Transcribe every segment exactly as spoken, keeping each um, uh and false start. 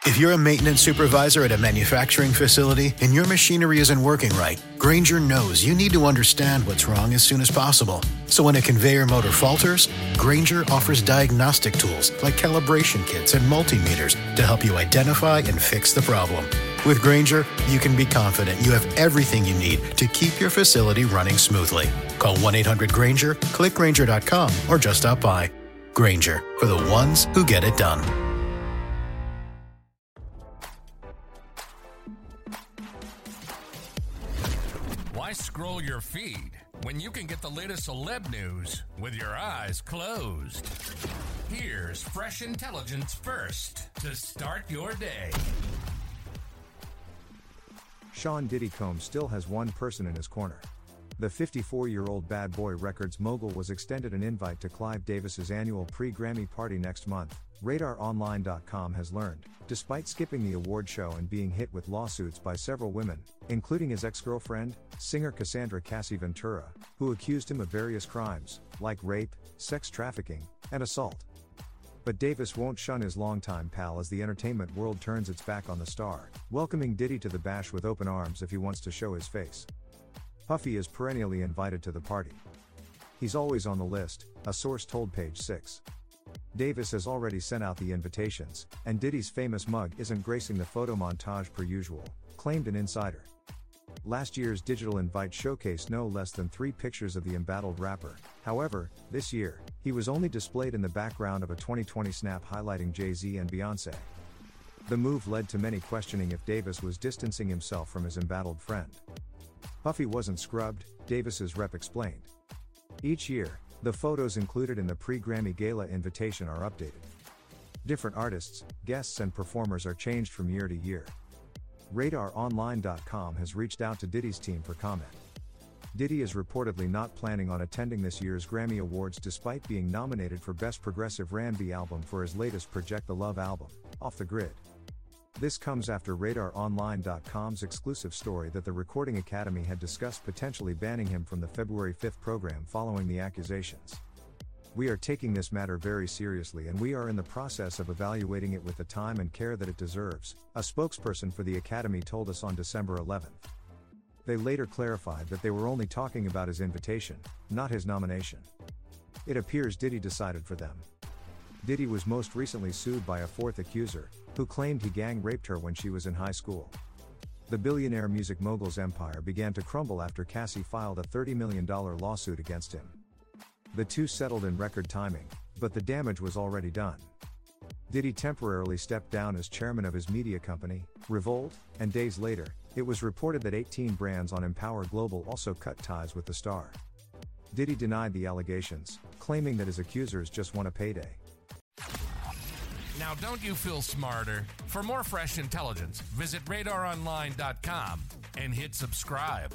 If you're a maintenance supervisor at a manufacturing facility and your machinery isn't working right, Grainger knows you need to understand what's wrong as soon as possible. So when a conveyor motor falters, Grainger offers diagnostic tools like calibration kits and multimeters to help you identify and fix the problem. With Grainger, you can be confident you have everything you need to keep your facility running smoothly. Call one eight hundred Grainger, click Grainger dot com, or just stop by. Grainger, for the ones who get it done. Why scroll your feed when you can get the latest celeb news with your eyes closed? Here's fresh intelligence first to start your day. Sean Diddy Combs still has one person in his corner. The fifty-four-year-old Bad Boy Records mogul was extended an invite to Clive Davis's annual pre-Grammy party next month, Radar Online dot com has learned, despite skipping the award show and being hit with lawsuits by several women, including his ex-girlfriend, singer Cassandra Cassie Ventura, who accused him of various crimes, like rape, sex trafficking, and assault. But Davis won't shun his longtime pal as the entertainment world turns its back on the star, welcoming Diddy to the bash with open arms if he wants to show his face. Puffy is perennially invited to the party. He's always on the list, a source told Page Six. Davis has already sent out the invitations, and Diddy's famous mug isn't gracing the photo montage per usual, claimed an insider. Last year's digital invite showcased no less than three pictures of the embattled rapper. However, this year, he was only displayed in the background of a twenty twenty snap highlighting Jay-Z and Beyoncé. The move led to many questioning if Davis was distancing himself from his embattled friend. Puffy wasn't scrubbed, Davis's rep explained. Each year, the photos included in the pre-Grammy Gala invitation are updated. Different artists, guests and performers are changed from year to year. Radar Online dot com has reached out to Diddy's team for comment. Diddy is reportedly not planning on attending this year's Grammy Awards despite being nominated for Best Progressive R and B Album for his latest Project the Love album, Off the Grid. This comes after Radar Online dot com's exclusive story that the Recording Academy had discussed potentially banning him from the February fifth program following the accusations. We are taking this matter very seriously and we are in the process of evaluating it with the time and care that it deserves, a spokesperson for the Academy told us on December eleventh. They later clarified that they were only talking about his invitation, not his nomination. It appears Diddy decided for them. Diddy was most recently sued by a fourth accuser, who claimed he gang raped her when she was in high school. The billionaire music mogul's empire began to crumble after Cassie filed a thirty million dollars lawsuit against him. The two settled in record timing, but the damage was already done. Diddy temporarily stepped down as chairman of his media company, Revolt, and days later, it was reported that eighteen brands on Empower Global also cut ties with the star. Diddy denied the allegations, claiming that his accusers just want a payday. Now, don't you feel smarter? For more fresh intelligence, visit Radar Online dot com and hit subscribe.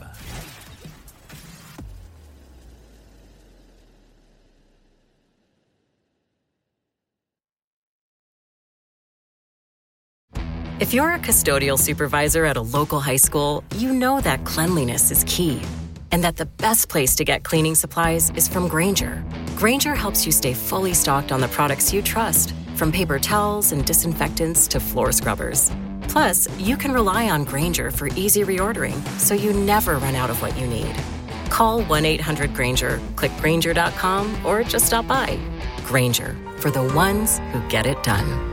If you're a custodial supervisor at a local high school, you know that cleanliness is key, and that the best place to get cleaning supplies is from Grainger. Grainger helps you stay fully stocked on the products you trust, from paper towels and disinfectants to floor scrubbers. Plus, you can rely on Grainger for easy reordering, so you never run out of what you need. Call one eight hundred Grainger, click Grainger dot com, or just stop by. Grainger, for the ones who get it done.